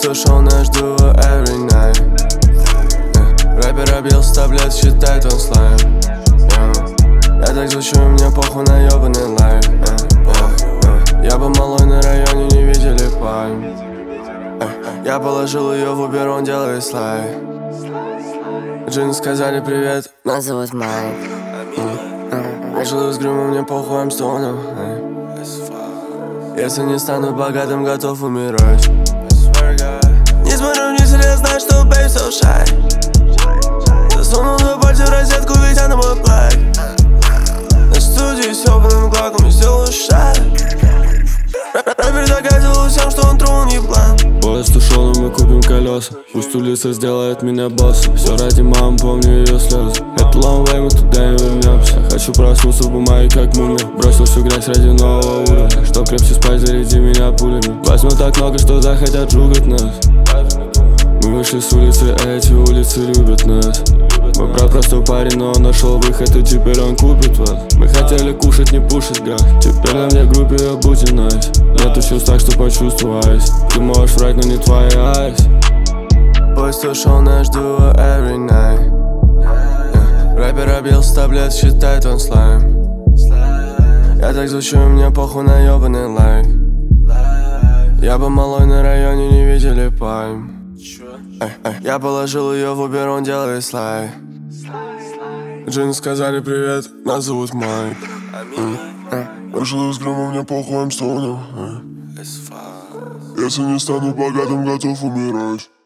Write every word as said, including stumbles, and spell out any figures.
слушал наш дуо every night. yeah. Рэпер объел с таблет, считает он слайм. yeah. Я так звучу, и мне похуй на ёбаный лайф. yeah. yeah. yeah. Я бы малой на районе, не видели пальм. yeah. Я положил ее в Uber, он делает слайд. Джин сказали привет, Нас зовут Майк. Вышел из грима, мне похуй, I'm stoner. Если не стану богатым, готов умирать. Не смотрю вниз, я знаю, что babe so shy. Засунул два пальца в розетку, летя на мой плаг. На студии с ёбаным глаком, я сделаю шаг. Рэпер доказывал всем, что он трун не план. Поезд ушел, и мы купим колеса. Пусть улица сделает меня боссом. Все ради мамы, помню ее слезы. Это long way, мы туда не вернемся. Хочу проснуться в бумаге, как мумия. Бросил всю грязь ради нового уровня. Чтоб крепче спать, заряди меня пулями. Возьму так много, что захотят жугать нас. Мы вышли с улицы, а эти улицы любят нас. Мой брат простой парень, но он нашел выход, и теперь он купит вас. Мы хотели кушать, не пушить газ. Теперь на мне группе будем найс. Нету чувств, так что почувствуйся. Ты можешь врать, но не твоя айс. Поезд ушел наш дуо every night. yeah. Рэпер объел с таблет, считает он слайм. Я так звучу, и мне похуй на ёбаный лайк. Я бы малой на районе, не видели пальм. Эй, эй. Я положил ее в Uber, он делает слайд. Джин сказали привет, нас зовут Майк. Вышел из грима, мне похуй, I'm stoner. Если не стану богатым, готов умирать.